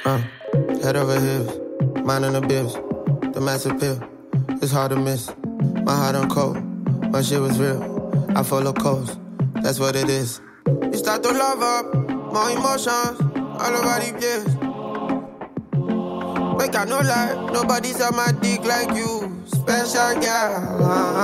Head over heels, minding the bills, the massive pill. It's hard to miss. My heart on cold, my shit was real. I follow codes, that's what it is. You start to love up, more emotions, all over the place. Make I no lie, nobody's on my dick like you. Special girl.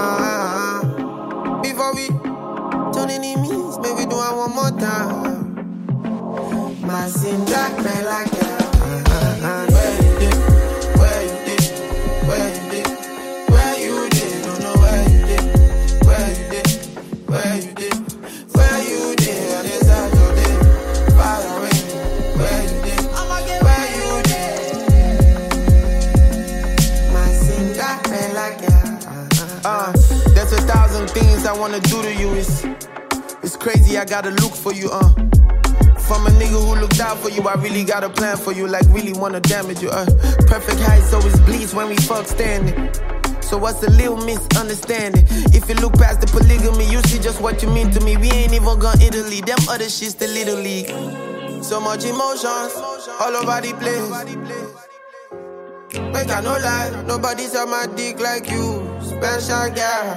Before we turn enemies, maybe do it one more time. My sin black man like that. Where you did, where you did, where you did, where you did, don't know where you did, where you did, where you did, where you did, on this side of it, far away, where you did, where you did. My sin black man like that. There's 1,000 things I wanna do to you. It's crazy, I gotta look for you, From a nigga who looked out for you, I really got a plan for you, like really wanna damage you, Perfect height, so it bleeds when we fuck standing. So what's a little misunderstanding? If you look past the polygamy, you see just what you mean to me. We ain't even gone Italy, them other shit's the little league. So much emotions, all over the place. Make I no lie, nobody's on my dick like you. Special girl.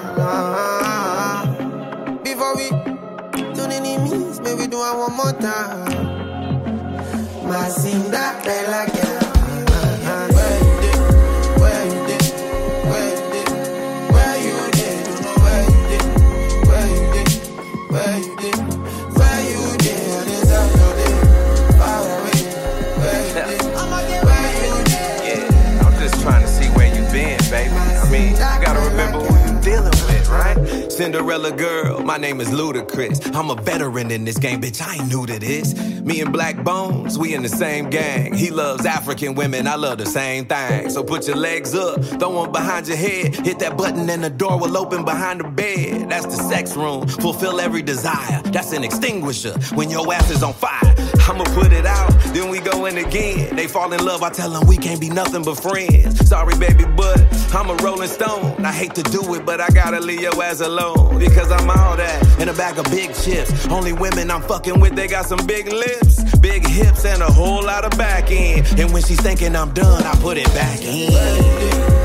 Before we turn enemies, maybe do it one more time. My sin that felt like that. Where you did, where you did, where you did, where you did, don't know where you did, where you did, where you did, where you did, on this out your day, far away, where you did, where you did. Yeah, I'm just trying to see where you been, baby. I mean, you gotta remember who you dealing with, right? Cinderella girl, my name is Ludacris. I'm a veteran in this game, bitch, I ain't new to this. Me and Black Bones, we in the same gang. He loves African women, I love the same thing. So put your legs up, throw them behind your head. Hit that button and the door will open behind the bed. That's the sex room, fulfill every desire. That's an extinguisher when your ass is on fire. I'ma put it out, then we go in again. They fall in love, I tell them we can't be nothing but friends. Sorry baby, but I'm a rolling stone. I hate to do it, but I gotta leave your ass alone. Because I'm all that in a bag of big chips. Only women I'm fucking with, they got some big lips, big hips, and a whole lot of back end. And when she's thinking I'm done, I put it back in.